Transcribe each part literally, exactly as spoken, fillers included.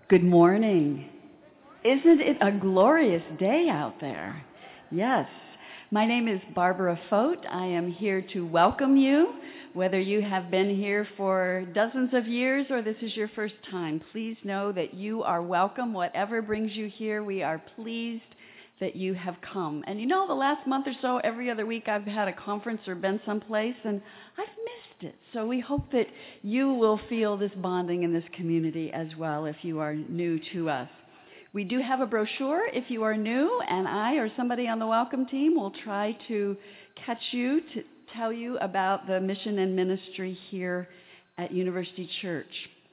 Good morning. Isn't it a glorious day out there? Yes. My name is Barbara Fote. I am here to welcome you. Whether you have been here for dozens of years or this is your first time, please know that you are welcome. Whatever brings you here, we are pleased that you have come. And you know, the last month or so, every other week I've had a conference or been someplace, and I've missed it. So we hope that you will feel this bonding in this community as well if you are new to us. We do have a brochure if you are new, and I or somebody on the welcome team will try to catch you to tell you about the mission and ministry here at University Church.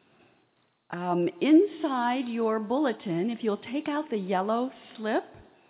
Um, inside your bulletin, if you'll take out the yellow slip,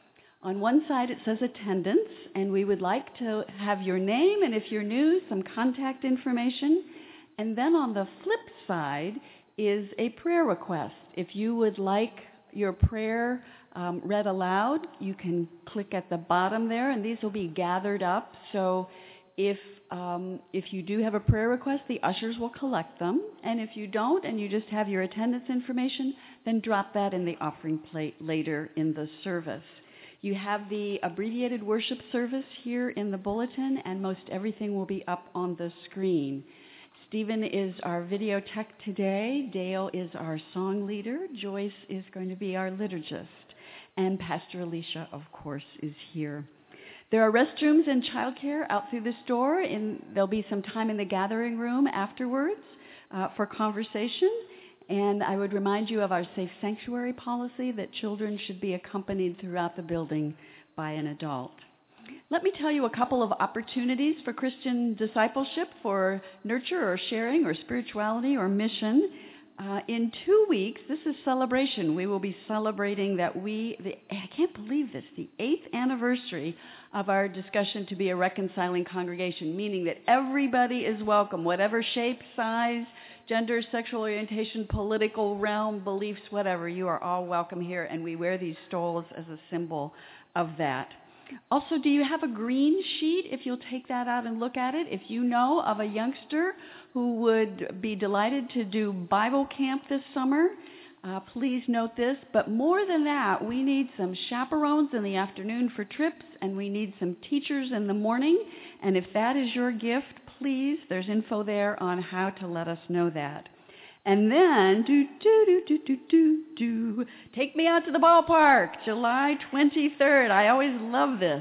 on one side it says attendance, and we would like to have your name, and if you're new, some contact information. And then on the flip side is a prayer request. If you would like your prayer um, read aloud, you can click at the bottom there, and these will be gathered up. So if um, if you do have a prayer request, the ushers will collect them. And if you don't, and you just have your attendance information, then drop that in the offering plate later in the service. You have the abbreviated worship service here in the bulletin, and most everything will be up on the screen. Stephen is our video tech today. Dale is our song leader. Joyce is going to be our liturgist. And Pastor Alicia, of course, is here. There are restrooms and childcare out through this door, and there'll be some time in the gathering room afterwards uh, for conversation. And I would remind you of our safe sanctuary policy that children should be accompanied throughout the building by an adult. Let me tell you a couple of opportunities for Christian discipleship, for nurture or sharing or spirituality or mission. Uh, in two weeks, this is celebration. We will be celebrating that we, the, I can't believe this, the eighth anniversary of our discussion to be a reconciling congregation, meaning that everybody is welcome, whatever shape, size, gender, sexual orientation, political realm, beliefs, whatever. You are all welcome here, and we wear these stoles as a symbol of that. Also, do you have a green sheet? If you'll take that out and look at it. If you know of a youngster who would be delighted to do Bible camp this summer, uh, please note this. But more than that, we need some chaperones in the afternoon for trips, and we need some teachers in the morning. And if that is your gift, please, there's info there on how to let us know that. And then, do, do, do, do, do, do, do, take me out to the ballpark, July twenty-third. I always love this.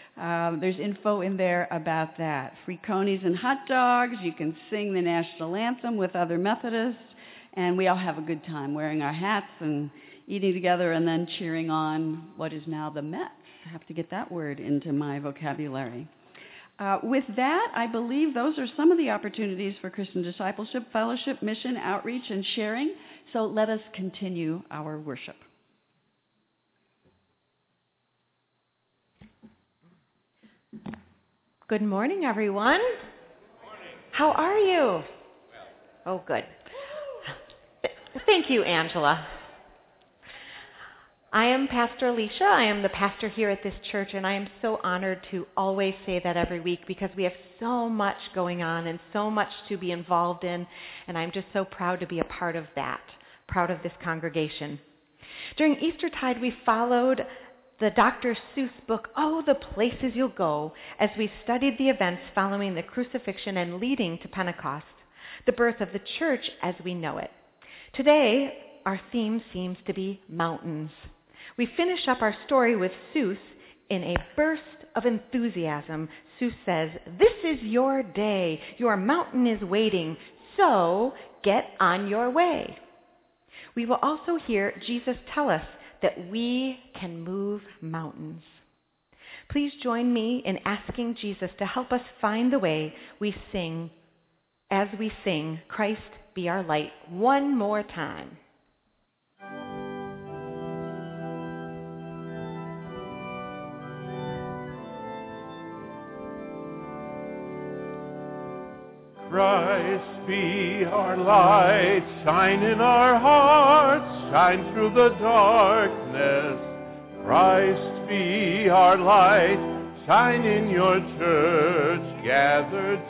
Um, there's info in there about that. Free conies and hot dogs. You can sing the national anthem with other Methodists. And we all have a good time wearing our hats and eating together and then cheering on what is now the Mets. I have to get that word into my vocabulary. Uh, with that, I believe those are some of the opportunities for Christian discipleship, fellowship, mission, outreach, and sharing. So let us continue our worship. Good morning, everyone. Good morning. How are you? Well. Oh, good. Thank you, Angela. I am Pastor Alicia. I am the pastor here at this church, and I am so honored to always say that every week because we have so much going on and so much to be involved in, and I'm just so proud to be a part of that, proud of this congregation. During Eastertide, we followed the Doctor Seuss book, Oh, the Places You'll Go, as we studied the events following the crucifixion and leading to Pentecost, the birth of the church as we know it. Today, our theme seems to be mountains. We finish up our story with Seuss in a burst of enthusiasm. Seuss says, "This is your day. Your mountain is waiting. So get on your way." We will also hear Jesus tell us that we can move mountains. Please join me in asking Jesus to help us find the way we sing as we sing, Christ be our light, one more time. Christ be our light, shine in our hearts, shine through the darkness. Christ be our light, shine in your church, gathered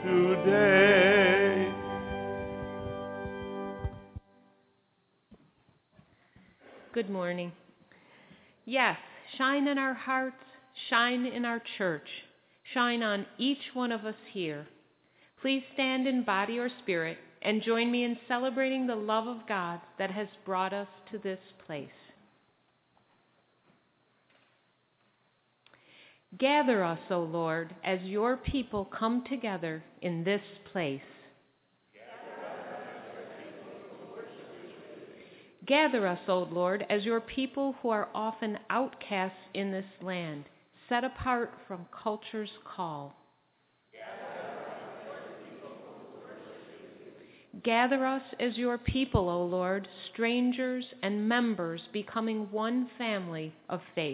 today. Good morning. Yes, shine in our hearts, shine in our church, shine on each one of us here. Please stand in body or spirit and join me in celebrating the love of God that has brought us to this place. Gather us, O Lord, as your people come together in this place. Gather us, O Lord, as your people who are often outcasts in this land, set apart from culture's call. Gather us as your people, O Lord, strangers and members becoming one family of faith.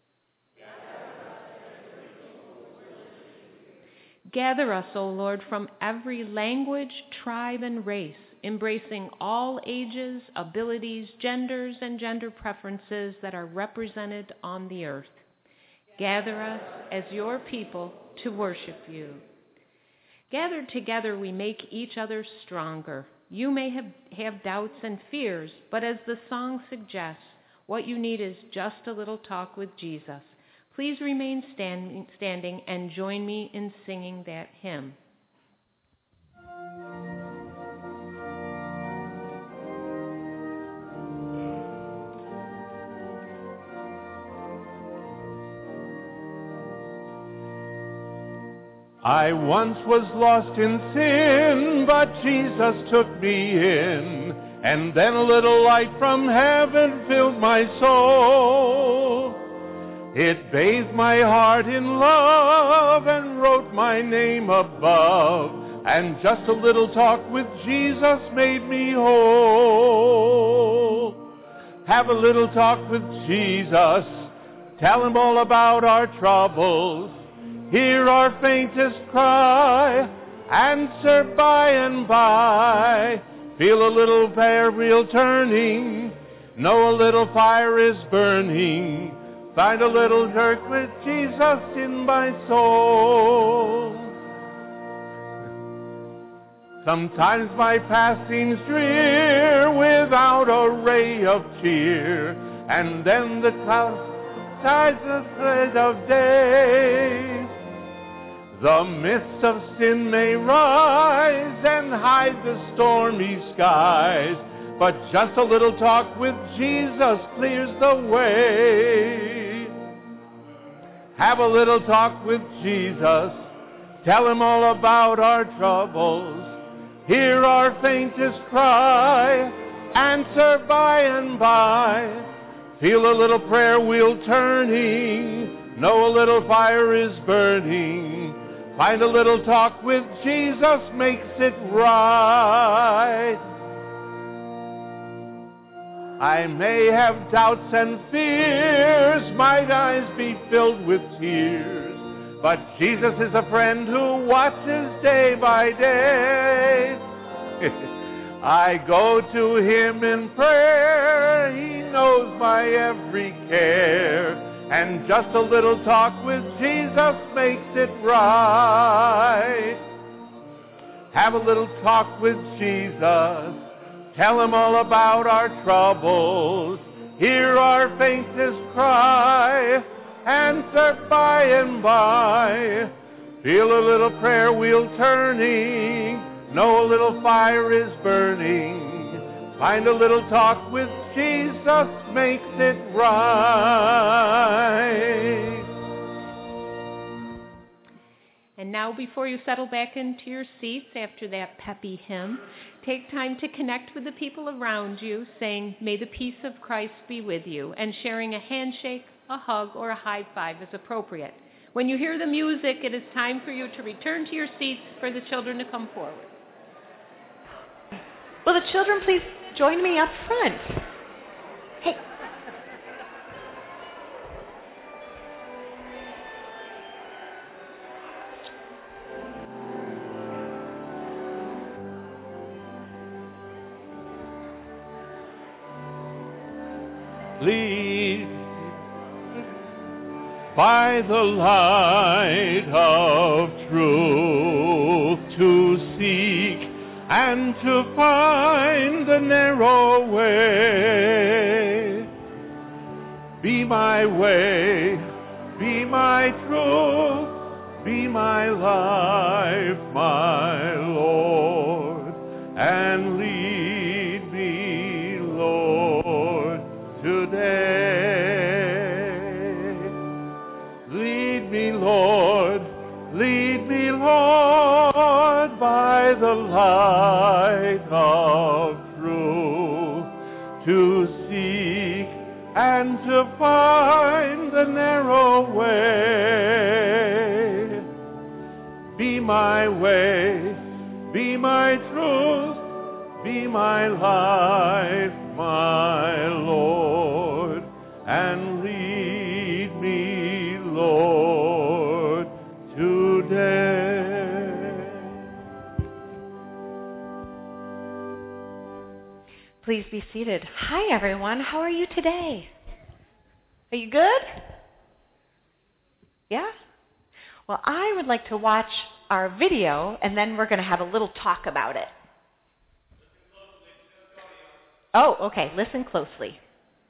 Gather us, O Lord, from every language, tribe, and race, embracing all ages, abilities, genders, and gender preferences that are represented on the earth. Gather us as your people to worship you. Gathered together, we make each other stronger. You may have, have doubts and fears, but as the song suggests, what you need is just a little talk with Jesus. Please remain stand, standing and join me in singing that hymn. I once was lost in sin, but Jesus took me in, and then a little light from heaven filled my soul. It bathed my heart in love and wrote my name above, and just a little talk with Jesus made me whole. Have a little talk with Jesus, tell him all about our troubles. Hear our faintest cry, answer by and by. Feel a little prayer wheel turning, know a little fire is burning. Find a little jerk with Jesus in my soul. Sometimes my path seems drear without a ray of cheer, and then the clouds subside the thread of day. The mists of sin may rise and hide the stormy skies, but just a little talk with Jesus clears the way. Have a little talk with Jesus, tell him all about our troubles. Hear our faintest cry, answer by and by. Feel a little prayer wheel turning, know a little fire is burning. Find a little talk with Jesus makes it right. I may have doubts and fears, might eyes be filled with tears, but Jesus is a friend who watches day by day. I go to him in prayer, he knows my every care, and just a little talk with Jesus makes it right. Have a little talk with Jesus, tell him all about our troubles. Hear our faintest cry, answer by and by. Feel a little prayer wheel turning, know a little fire is burning. Find a little talk with Jesus makes it right. And now, before you settle back into your seats after that peppy hymn, take time to connect with the people around you, saying, "May the peace of Christ be with you," and sharing a handshake, a hug, or a high five as appropriate. When you hear the music, it is time for you to return to your seats for the children to come forward. Will the children please join me up front? Hey. Lead by the light of truth to seek and to find the narrow way. my way, be my truth, be my life, my Lord, and lead me, Lord, today. Lead me, Lord, lead me, Lord, by the light of truth, to seek and to find the narrow way. Be my way, be my truth, be my life, my Lord, and lead me, Lord, today. Please be seated. Hi, everyone. How are you today? Are you good? Yeah? Well, I would like to watch our video, and then we're going to have a little talk about it. Oh, okay. Listen closely.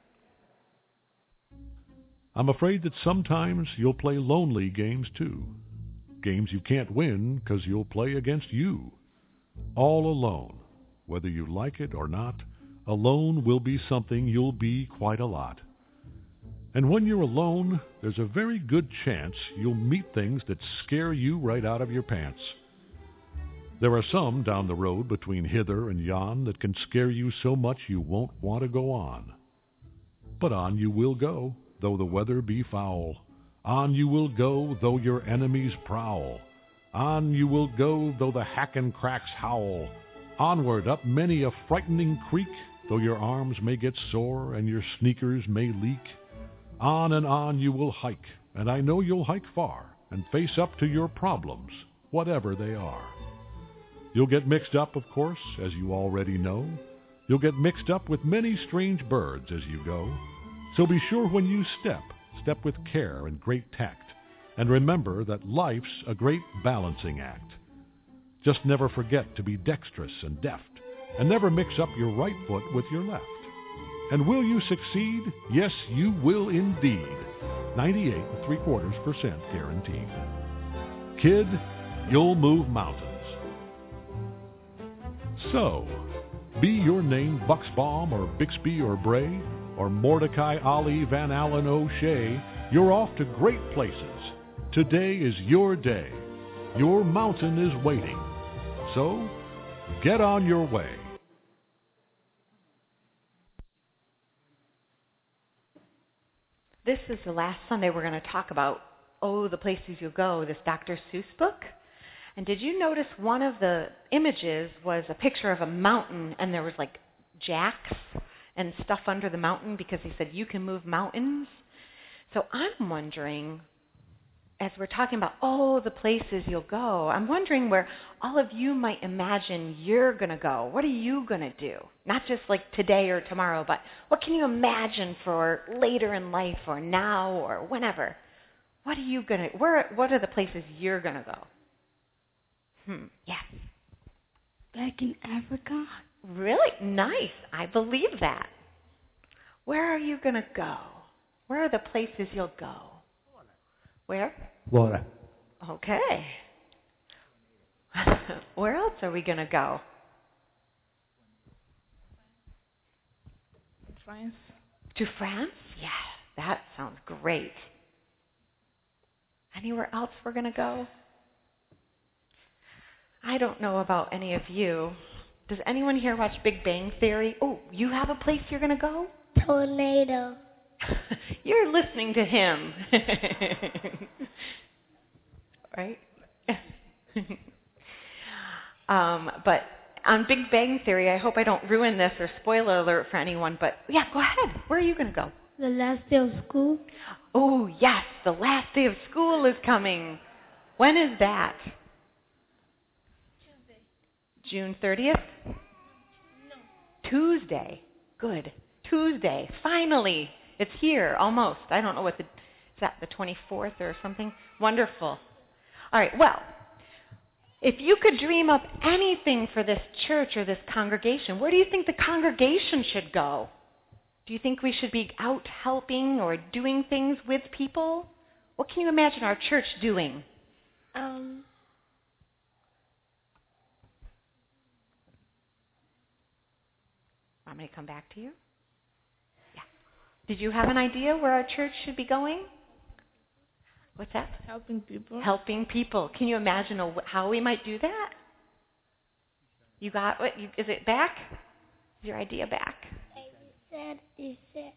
I'm afraid that sometimes you'll play lonely games too. Games you can't win because you'll play against you. All alone. Whether you like it or not, alone will be something you'll be quite a lot. And when you're alone, there's a very good chance you'll meet things that scare you right out of your pants. There are some down the road between hither and yon that can scare you so much you won't want to go on. But on you will go, though the weather be foul. On you will go, though your enemies prowl. On you will go, though the hackin' cracks howl. Onward up many a frightening creek, though your arms may get sore and your sneakers may leak. On and on you will hike, and I know you'll hike far, and face up to your problems, whatever they are. You'll get mixed up, of course, as you already know. You'll get mixed up with many strange birds as you go. So be sure when you step, step with care and great tact, and remember that life's a great balancing act. Just never forget to be dexterous and deft, and never mix up your right foot with your left. And will you succeed? Yes, you will indeed. ninety-eight and three quarters percent guaranteed. Kid, you'll move mountains. So, be your name Bucksbaum or Bixby or Bray or Mordecai Ali Van Allen O'Shea, you're off to great places. Today is your day. Your mountain is waiting. So, get on your way. This is the last Sunday we're going to talk about, Oh, the Places You'll Go, this Doctor Seuss book. And did you notice one of the images was a picture of a mountain, and there was like jacks and stuff under the mountain because he said you can move mountains? So I'm wondering, as we're talking about, oh, the places you'll go, I'm wondering where all of you might imagine you're going to go. What are you going to do? Not just like today or tomorrow, but what can you imagine for later in life or now or whenever? What are you going to, where, what are the places you're going to go? Hmm, yes. Back in Africa. Really? Nice. I believe that. Where are you going to go? Where are the places you'll go? Where? Florida. Okay. Where else are we going to go? France. To France? Yeah, that sounds great. Anywhere else we're going to go? I don't know about any of you. Does anyone here watch Big Bang Theory? Oh, you have a place you're going to go? Tornado. You're listening to him. Right? um, but on Big Bang Theory, I hope I don't ruin this or spoiler alert for anyone, but yeah, go ahead. Where are you going to go? The last day of school. Oh, yes, the last day of school is coming. When is that? Tuesday. June thirtieth? No. Tuesday. Good. Tuesday. Finally. It's here, almost. I don't know what the, is that the twenty-fourth or something? Wonderful. All right, well, if you could dream up anything for this church or this congregation, where do you think the congregation should go? Do you think we should be out helping or doing things with people? What can you imagine our church doing? Um, Want me to come back to you? Yeah. Did you have an idea where our church should be going? What's that? helping people. Helping people. Can you imagine a, how we might do that? You got what? You, is it back? Is your idea back? You said, you said,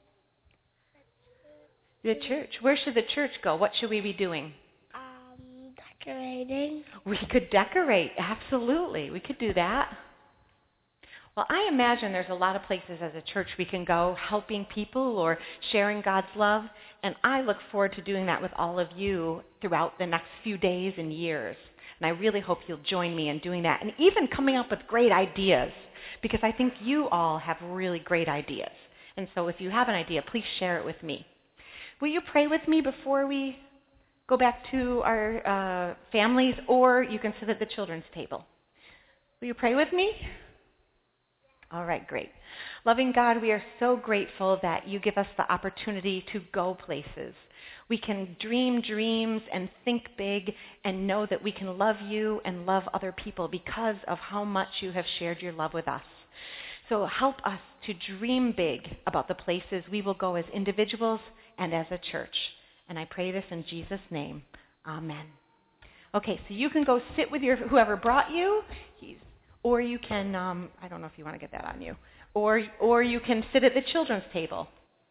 The church. Where should the church go? What should we be doing? um, decorating. We could decorate. Absolutely. We could do that. Well, I imagine there's a lot of places as a church we can go helping people or sharing God's love, and I look forward to doing that with all of you throughout the next few days and years. And I really hope you'll join me in doing that and even coming up with great ideas, because I think you all have really great ideas. And so if you have an idea, please share it with me. Will you pray with me before we go back to our uh, families, or you can sit at the children's table? Will you pray with me? All right, great. Loving God, we are so grateful that you give us the opportunity to go places. We can dream dreams and think big and know that we can love you and love other people because of how much you have shared your love with us. So help us to dream big about the places we will go as individuals and as a church. And I pray this in Jesus' name. Amen. Okay, so you can go sit with your whoever brought you. He's Or you can, um, I don't know if you want to get that on you, or or you can sit at the children's table.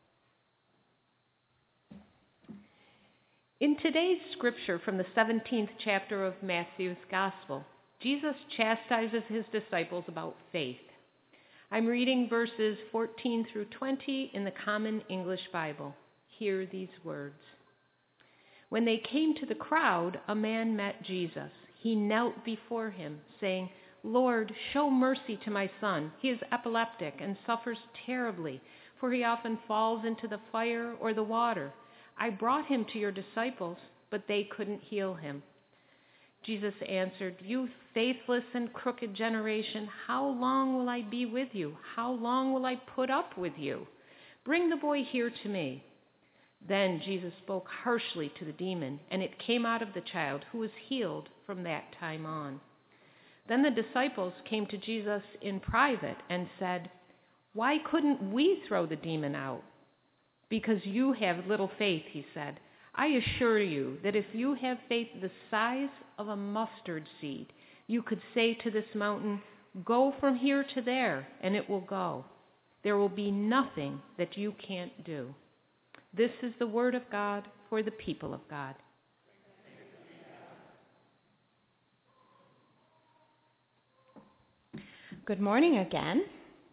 In today's scripture from the seventeenth chapter of Matthew's Gospel, Jesus chastises his disciples about faith. I'm reading verses fourteen through twenty in the Common English Bible. Hear these words. When they came to the crowd, a man met Jesus. He knelt before him, saying, Lord, show mercy to my son. He is epileptic and suffers terribly, for he often falls into the fire or the water. I brought him to your disciples, but they couldn't heal him. Jesus answered, You faithless and crooked generation, how long will I be with you? How long will I put up with you? Bring the boy here to me. Then Jesus spoke harshly to the demon, and it came out of the child, who was healed from that time on. Then the disciples came to Jesus in private and said, Why couldn't we throw the demon out? Because you have little faith, he said. I assure you that if you have faith the size of a mustard seed, you could say to this mountain, Go from here to there, and it will go. There will be nothing that you can't do. This is the word of God for the people of God. Good morning again.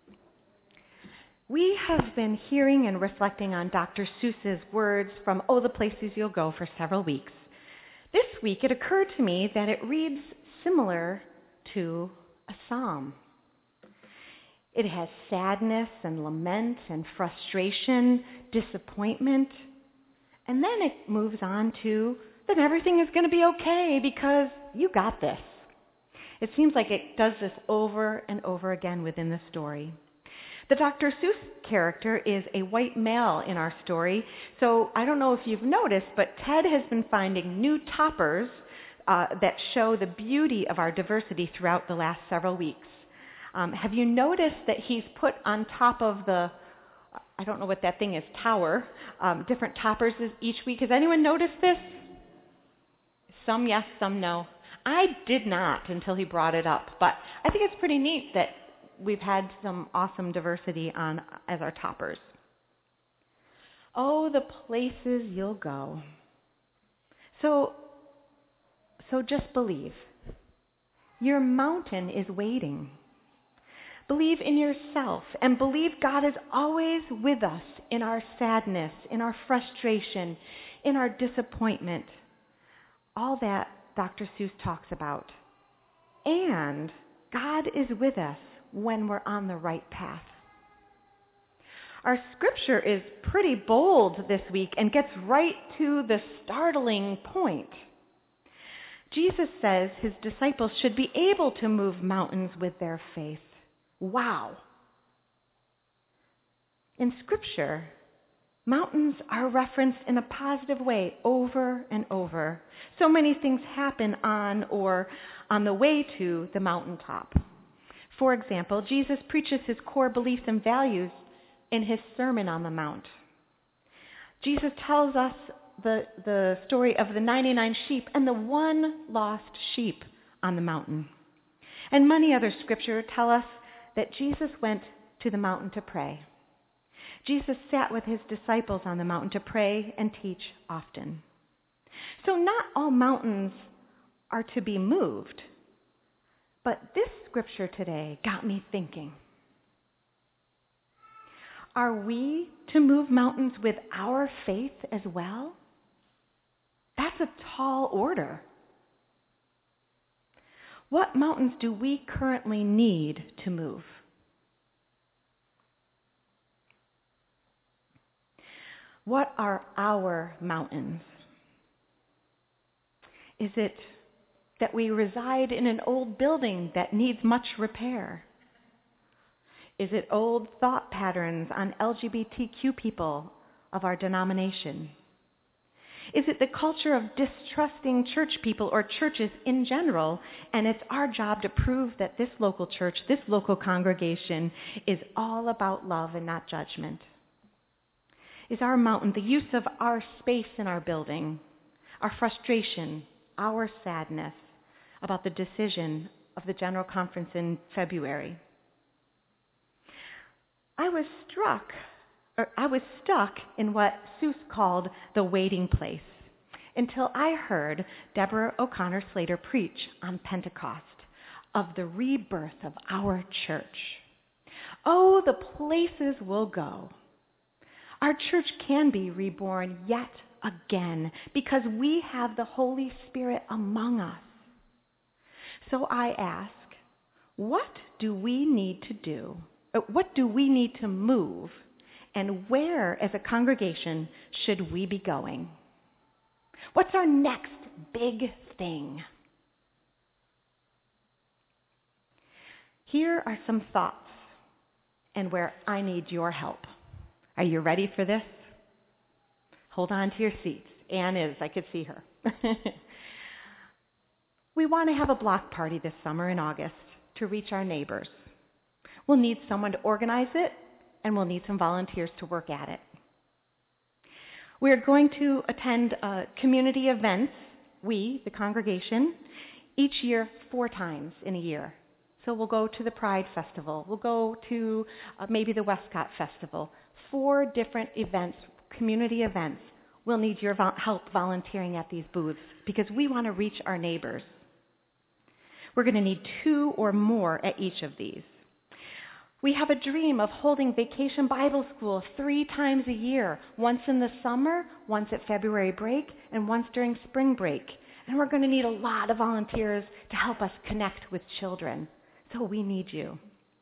We have been hearing and reflecting on Doctor Seuss's words from Oh, the Places You'll Go for several weeks. This week it occurred to me that it reads similar to a psalm. It has sadness and lament and frustration, disappointment, and then it moves on to, then everything is going to be okay because you got this. It seems like it does this over and over again within the story. The Doctor Seuss character is a white male in our story, so I don't know if you've noticed, but Ted has been finding new toppers uh, that show the beauty of our diversity throughout the last several weeks. Um, have you noticed that he's put on top of the, I don't know what that thing is, tower, um, different toppers each week? Has anyone noticed this? Some yes, some no. I did not until he brought it up, but I think it's pretty neat that we've had some awesome diversity on as our toppers. Oh, the places you'll go. So, so just believe. Your mountain is waiting. Believe in yourself and believe God is always with us in our sadness, in our frustration, in our disappointment. All that Doctor Seuss talks about. And God is with us when we're on the right path. Our scripture is pretty bold this week and gets right to the startling point. Jesus says his disciples should be able to move mountains with their faith. Wow. In Scripture, mountains are referenced in a positive way over and over. So many things happen on or on the way to the mountaintop. For example, Jesus preaches his core beliefs and values in his Sermon on the Mount. Jesus tells us the, the story of the ninety-nine sheep and the one lost sheep on the mountain. And many other scriptures tell us that Jesus went to the mountain to pray. Jesus sat with his disciples on the mountain to pray and teach often. So not all mountains are to be moved. But this scripture today got me thinking. Are we to move mountains with our faith as well? That's a tall order. What mountains do we currently need to move? What are our mountains? Is it that we reside in an old building that needs much repair? Is it old thought patterns on L G B T Q people of our denomination? Is it the culture of distrusting church people or churches in general, and it's our job to prove that this local church, this local congregation, is all about love and not judgment? Is our mountain the use of our space in our building, our frustration, our sadness about the decision of the General Conference in February? I was struck, or I was stuck in what Seuss called the waiting place until I heard Deborah O'Connor Slater preach on Pentecost of the rebirth of our church. Oh, the places we'll go. Our church can be reborn yet again because we have the Holy Spirit among us. So I ask, what do we need to do? What do we need to move? And where, as a congregation, should we be going? What's our next big thing? Here are some thoughts and where I need your help. Are you ready for this? Hold on to your seats. Anne is. I could see her. We want to have a block party this summer in August to reach our neighbors. We'll need someone to organize it, and we'll need some volunteers to work at it. We're going to attend uh, community events, we, the congregation, each year four times in a year. So we'll go to the Pride Festival. We'll go to uh, maybe the Westcott Festival. Four different events, community events. We'll need your vo- help volunteering at these booths because we want to reach our neighbors. We're going to need two or more at each of these. We have a dream of holding Vacation Bible School three times a year, once in the summer, once at February break, and once during spring break. And we're going to need a lot of volunteers to help us connect with children. So we need you.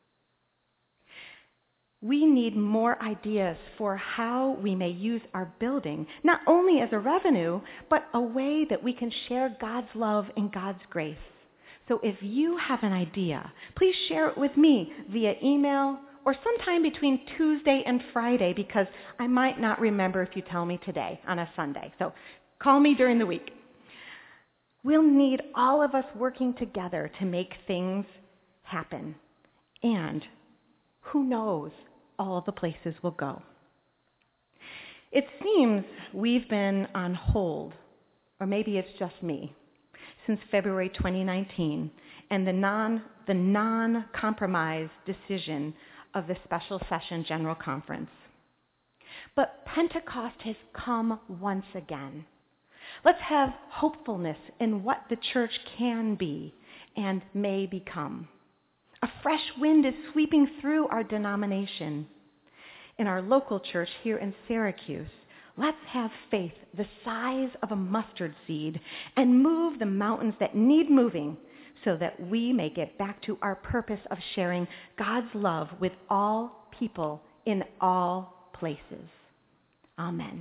We need more ideas for how we may use our building, not only as a revenue, but a way that we can share God's love and God's grace. So if you have an idea, please share it with me via email or sometime between Tuesday and Friday because I might not remember if you tell me today on a Sunday. So call me during the week. We'll need all of us working together to make things happen. And who knows, all the places we'll go. It seems we've been on hold, or maybe it's just me, since February twenty nineteen and the non the non-compromise decision of the special session General Conference. But Pentecost has come once again. Let's have hopefulness in what the church can be and may become. A fresh wind is sweeping through our denomination. In our local church here in Syracuse, let's have faith the size of a mustard seed and move the mountains that need moving so that we may get back to our purpose of sharing God's love with all people in all places. Amen.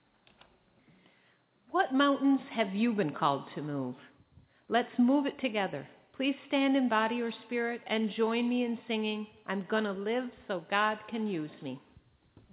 What mountains have you been called to move? Let's move it together. Please stand in body or spirit and join me in singing, I'm Gonna Live So God Can Use Me.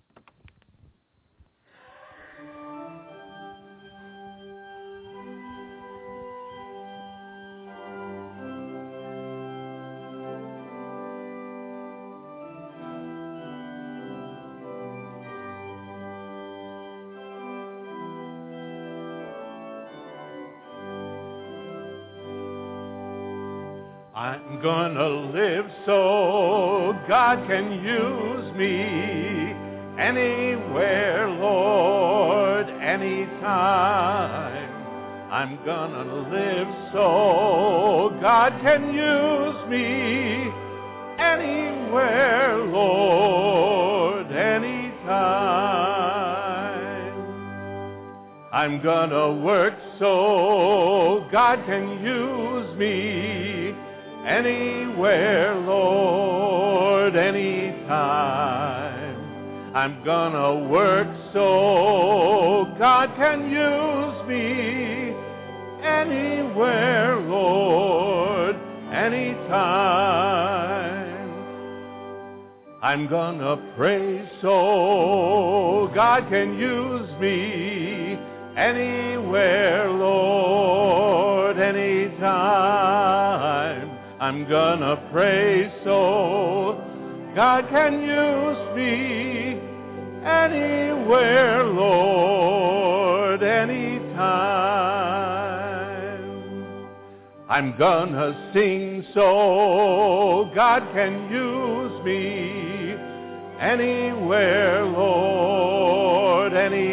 I'm gonna live so God can use me anywhere, Lord, anytime. I'm gonna live so God can use me anywhere, Lord, anytime. I'm gonna work so God can use me anywhere, Lord, anytime. I'm gonna work so God can use me anywhere, Lord, anytime. I'm gonna pray so God can use me anywhere, Lord, anytime. I'm gonna pray so God can use me anywhere, Lord, anytime. I'm gonna sing so God can use me anywhere, Lord,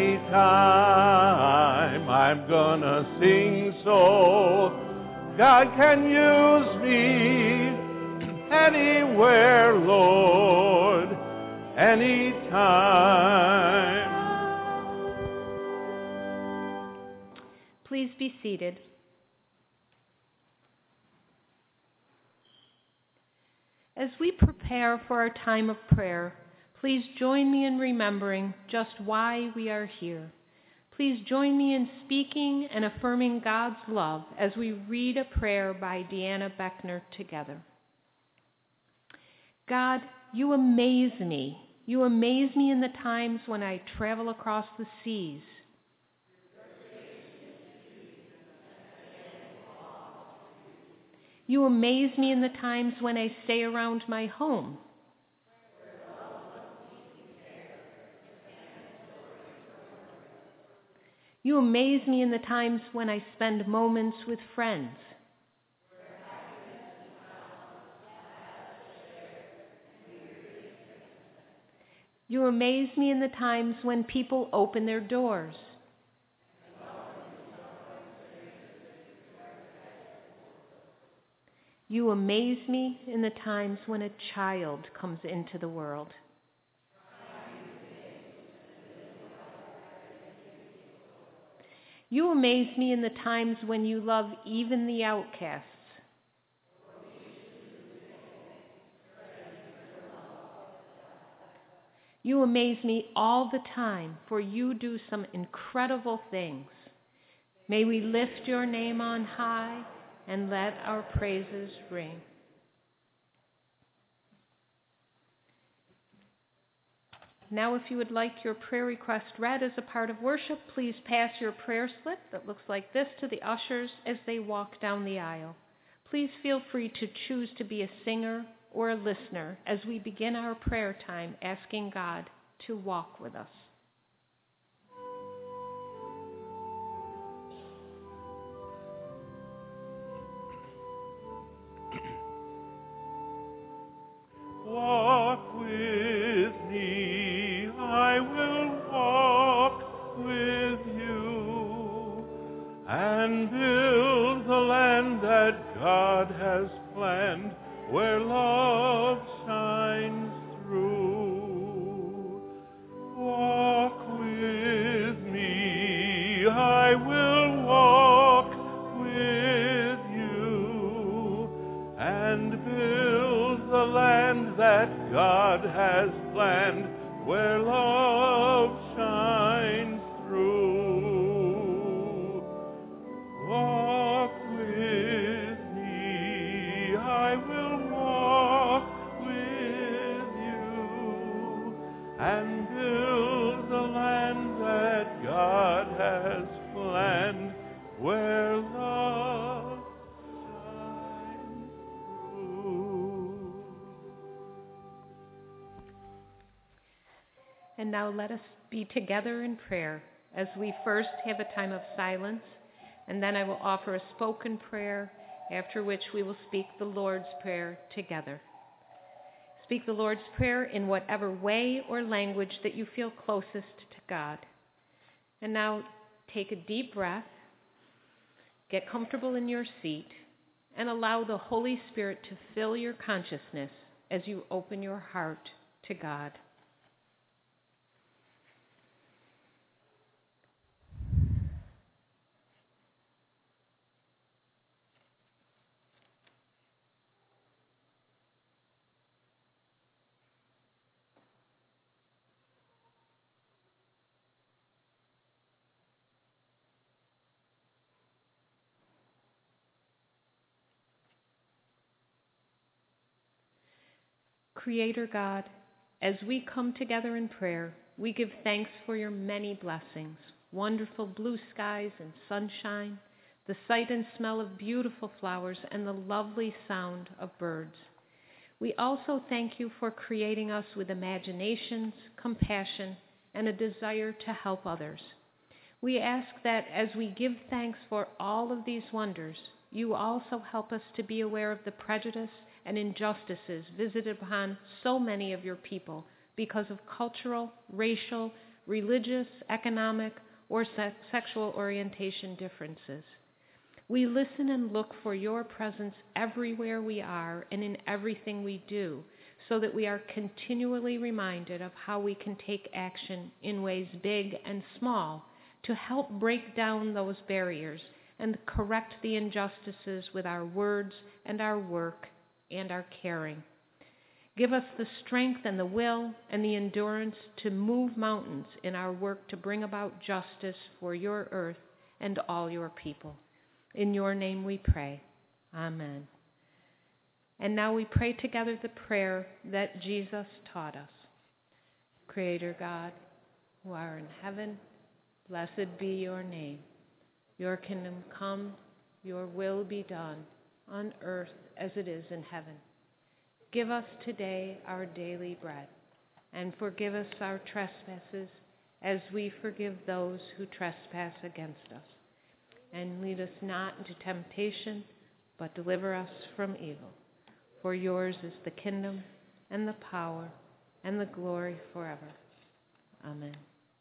anytime. I'm gonna sing so God can use me anywhere, Lord, anytime. Please be seated. As we prepare for our time of prayer, please join me in remembering just why we are here. Please join me in speaking and affirming God's love as we read a prayer by Deanna Beckner together. God, you amaze me. You amaze me in the times when I travel across the seas. You amaze me in the times when I stay around my home. You amaze me in the times when I spend moments with friends. You amaze me in the times when people open their doors. You amaze me in the times when a child comes into the world. You amaze me in the times when you love even the outcasts. You amaze me all the time, for you do some incredible things. May we lift your name on high and let our praises ring. Now, if you would like your prayer request read as a part of worship, please pass your prayer slip that looks like this to the ushers as they walk down the aisle. Please feel free to choose to be a singer or a listener as we begin our prayer time, asking God to walk with us. Walk with me, I will walk with you, and build the land that God has planned, where love shines through. Walk with me, I will walk with you, and build the land that God has planned, where love shines through. Walk with me, I will walk with you, and build the land that God has planned, where love shines through. And now let us be together in prayer as we first have a time of silence, and then I will offer a spoken prayer, after which we will speak the Lord's Prayer together. Speak the Lord's Prayer in whatever way or language that you feel closest to God. And now take a deep breath, get comfortable in your seat, and allow the Holy Spirit to fill your consciousness as you open your heart to God. Creator God, as we come together in prayer, we give thanks for your many blessings, wonderful blue skies and sunshine, the sight and smell of beautiful flowers, and the lovely sound of birds. We also thank you for creating us with imaginations, compassion, and a desire to help others. We ask that as we give thanks for all of these wonders, you also help us to be aware of the prejudice and injustices visited upon so many of your people because of cultural, racial, religious, economic, or se- sexual orientation differences. We listen and look for your presence everywhere we are and in everything we do, so that we are continually reminded of how we can take action in ways big and small to help break down those barriers and correct the injustices with our words and our work and our caring. Give us the strength and the will and the endurance to move mountains in our work to bring about justice for your earth and all your people. In your name we pray. Amen. And now we pray together the prayer that Jesus taught us. Creator God, who art in heaven, blessed be your name. Your kingdom come, your will be done, on earth as it is in heaven. Give us today our daily bread, and forgive us our trespasses as we forgive those who trespass against us. And lead us not into temptation, but deliver us from evil. For yours is the kingdom, and the power, and the glory forever. Amen.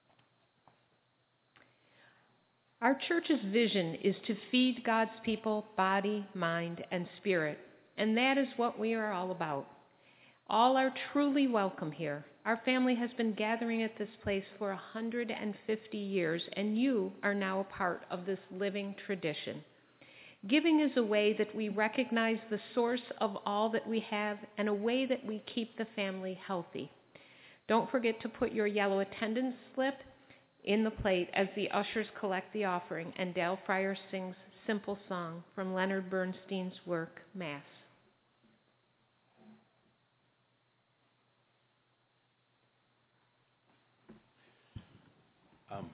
Our church's vision is to feed God's people body, mind, and spirit, and that is what we are all about. All are truly welcome here. Our family has been gathering at this place for one hundred fifty years, and you are now a part of this living tradition. Giving is a way that we recognize the source of all that we have and a way that we keep the family healthy. Don't forget to put your yellow attendance slip in the plate as the ushers collect the offering, and Dale Fryer sings Simple Song from Leonard Bernstein's work, Mass. Um,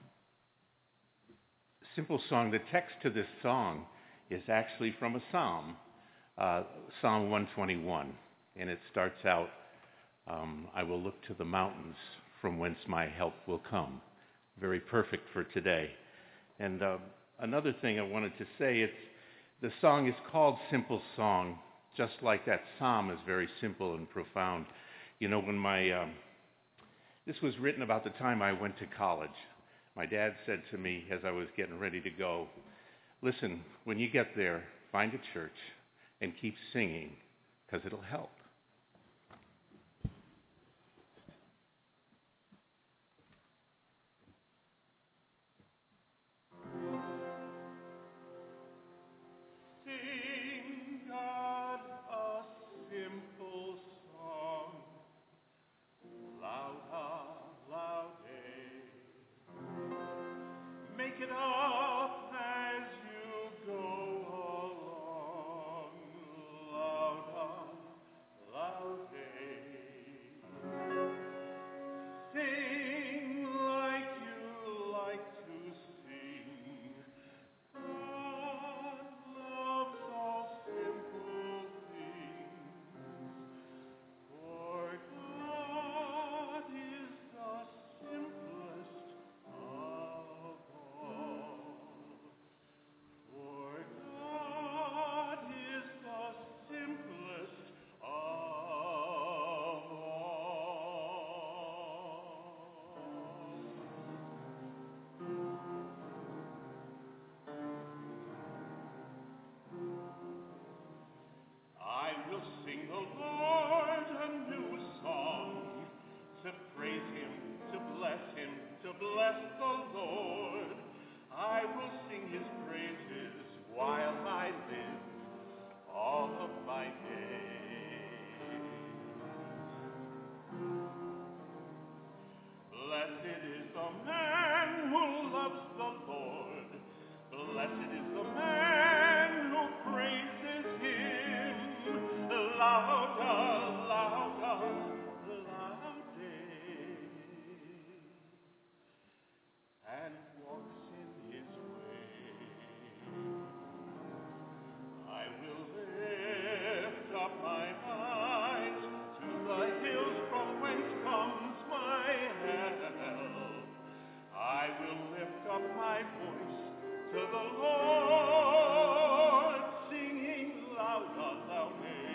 Simple Song, the text to this song is actually from a psalm, uh, Psalm one twenty-one, and it starts out, um, I will look to the mountains from whence my help will come. Very perfect for today. And uh, another thing I wanted to say, it's the song is called Simple Song, just like that psalm is very simple and profound. You know, when my, um, this was written about the time I went to college. My dad said to me as I was getting ready to go, listen, when you get there, find a church and keep singing, because it'll help. bless the Lord. I will sing his praises while I live all of my days. Blessed is the man who loves the Lord. Blessed is the man who praises him. Louder, louder, louder. And walks in his way. I will lift up my eyes to the hills from whence comes my help. I will lift up my voice to the Lord, singing louder, louder.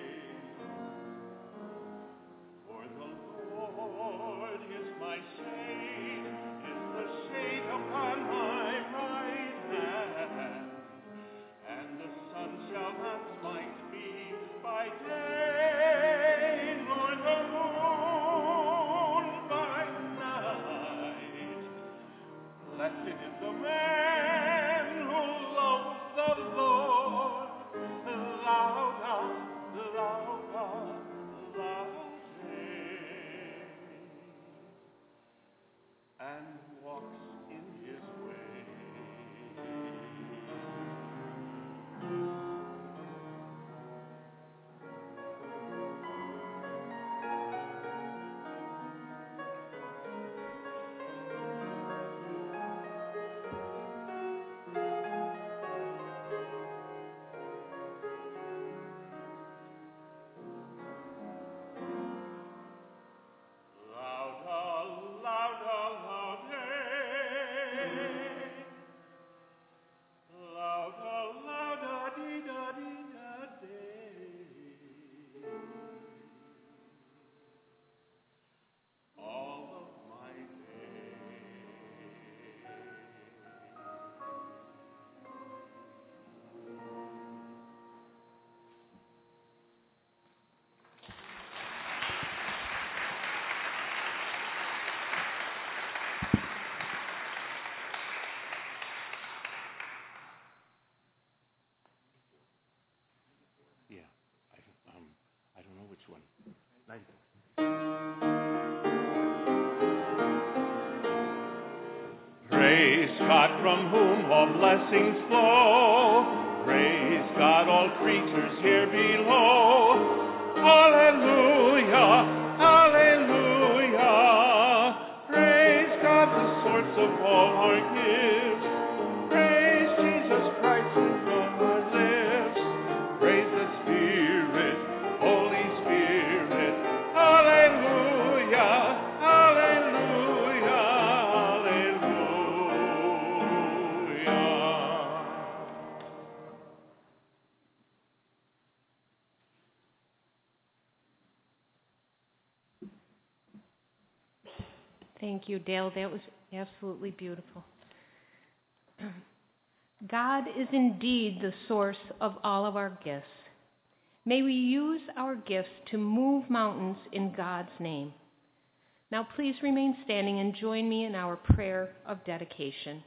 For the Lord is my shade, is the shade upon my right hand, and the sun shall not smite me by day, nor the moon by night. Blessed is the man who loves the Lord. Louder, louder, louder, and walks in his way. Praise God from whom all blessings flow. Praise God, all creatures here below. Hallelujah, hallelujah. Praise God, the source of all our gifts. Praise Jesus Christ who from our lips. Praise the Spirit, Holy Spirit. Hallelujah, hallelujah, hallelujah. Thank you, Dale. That was absolutely beautiful. God is indeed the source of all of our gifts. May we use our gifts to move mountains in God's name. Now please remain standing and join me in our prayer of dedication.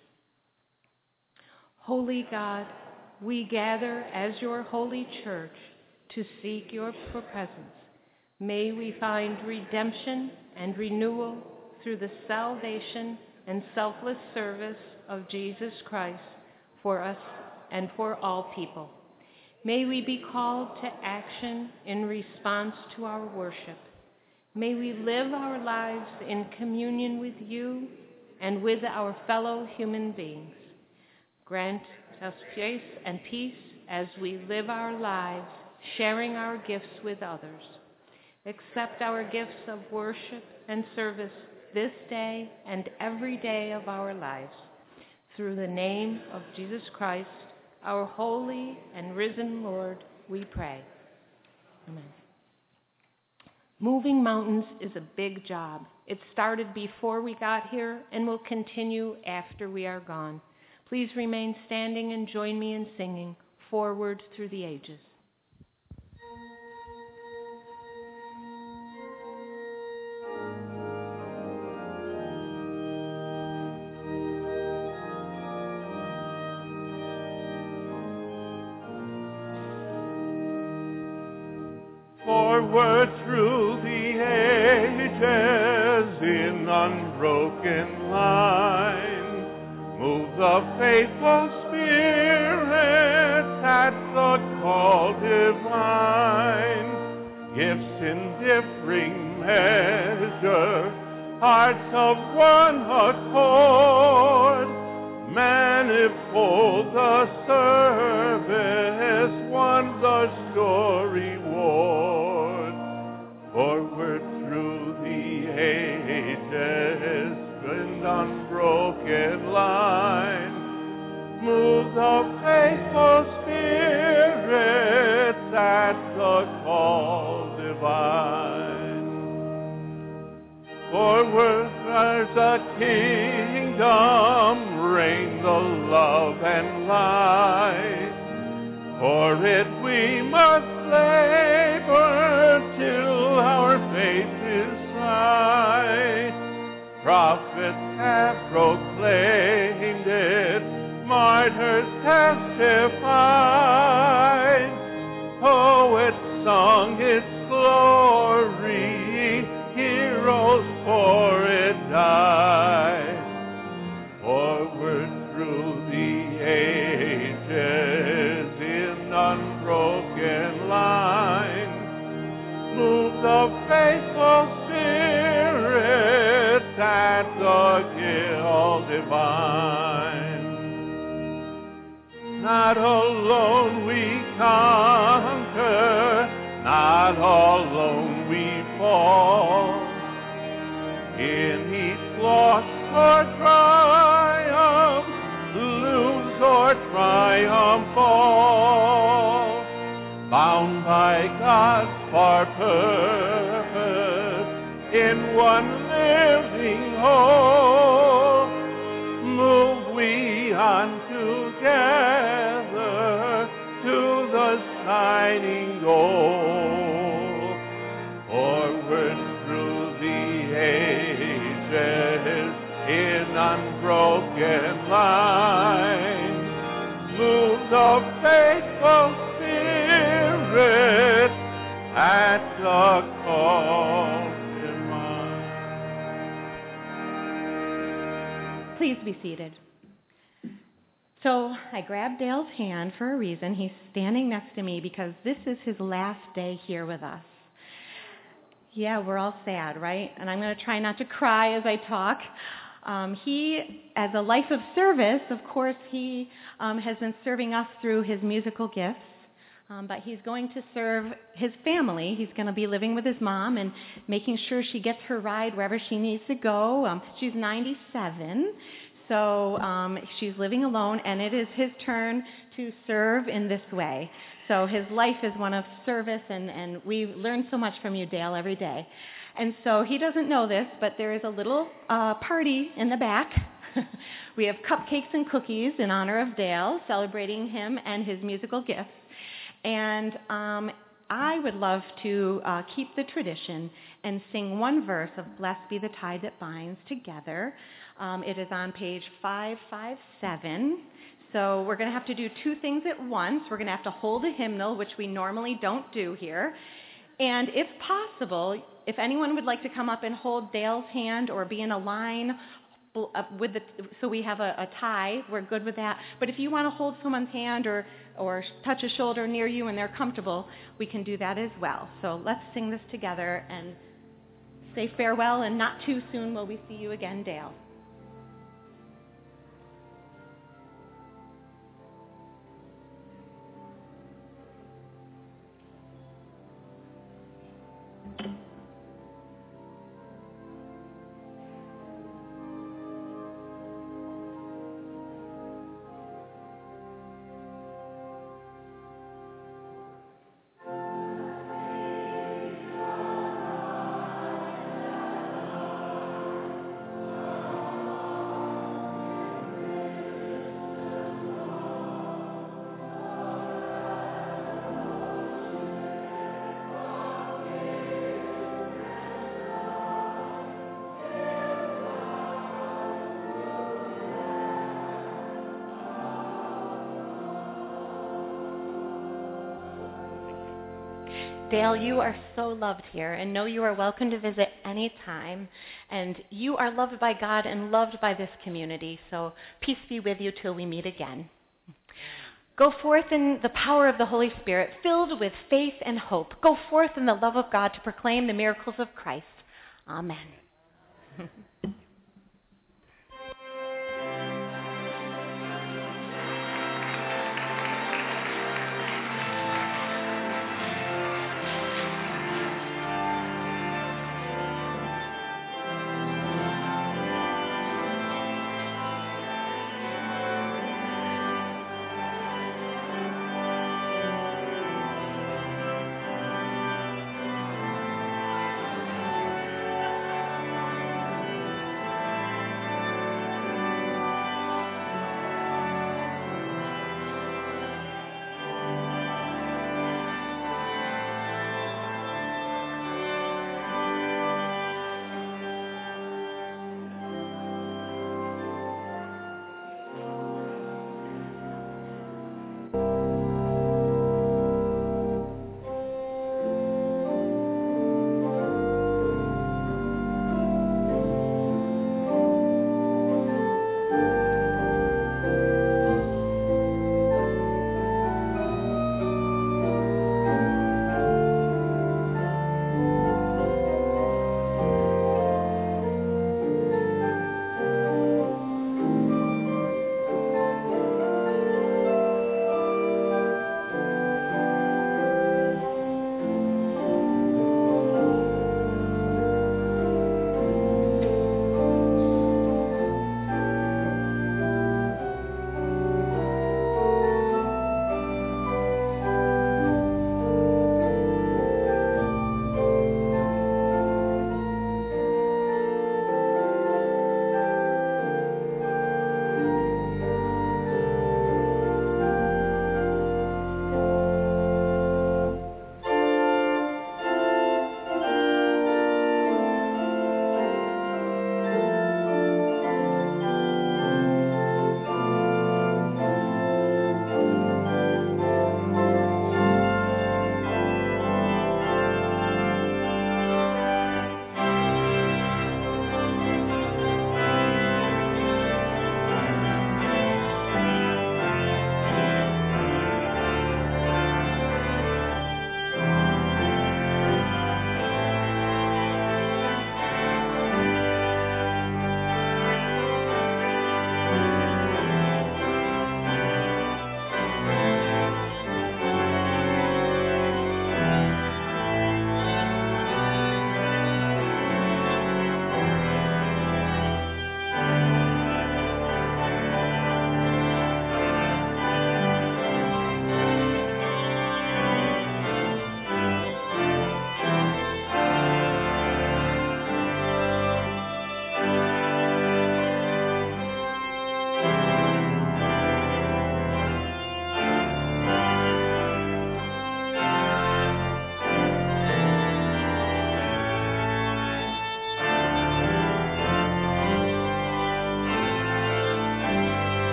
Holy God, we gather as your holy church to seek your presence. May we find redemption and renewal through the salvation and selfless service of Jesus Christ for us and for all people. May we be called to action in response to our worship. May we live our lives in communion with you and with our fellow human beings. Grant us grace and peace as we live our lives, sharing our gifts with others. Accept our gifts of worship and service this day and every day of our lives. Through the name of Jesus Christ, our holy and risen Lord, we pray. Amen. Moving mountains is a big job. It started before we got here and will continue after we are gone. Please remain standing and join me in singing Forward Through the Ages. Forward through the ages in unbroken line, move the faithful spirits at the call divine. Gifts in differing measure, hearts of one accord, manifold the service, one the sure reward. Forward through the ages in unbroken line, move the faithful spirits at the call divine. Forward as a kingdom reign the love and light. For it we must labor till our faith is sight. Prophets have proclaimed it, martyrs testified, poets sung its glory, heroes for it died. Forward through the ages in unbroken line, move the faithful spirits at the hill divine. Not alone we conquer, not alone we fall. In each loss or triumph, lose or triumph all. Bound by God's far purpose in one living whole, move we on together to the shining goal. Forward through the ages in unbroken line, move the faithful spirit at the call divine. Please be seated. So I grabbed Dale's hand for a reason. He's standing next to me because this is his last day here with us. Yeah, we're all sad, right? And I'm going to try not to cry as I talk. Um, he, as a life of service, of course, he um, has been serving us through his musical gifts. Um, but he's going to serve his family. He's going to be living with his mom and making sure she gets her ride wherever she needs to go. Um, she's ninety-seven, so um, she's living alone, and it is his turn to serve in this way. So his life is one of service, and, and we learn so much from you, Dale, every day. And so he doesn't know this, but there is a little uh, party in the back. We have cupcakes and cookies in honor of Dale, celebrating him and his musical gifts. And um, I would love to uh, keep the tradition and sing one verse of Blessed Be the Tie That Binds together. Um, it is on page five five seven. So we're going to have to do two things at once. We're going to have to hold a hymnal, which we normally don't do here. And if possible, if anyone would like to come up and hold Dale's hand or be in a line with the, so we have a, a tie, we're good with that. But if you want to hold someone's hand or, or touch a shoulder near you and they're comfortable, we can do that as well. So let's sing this together and say farewell, and not too soon will we see you again, Dale. Dale, you are so loved here, and know you are welcome to visit anytime. And you are loved by God and loved by this community, so peace be with you till we meet again. Go forth in the power of the Holy Spirit, filled with faith and hope. Go forth in the love of God to proclaim the miracles of Christ. Amen.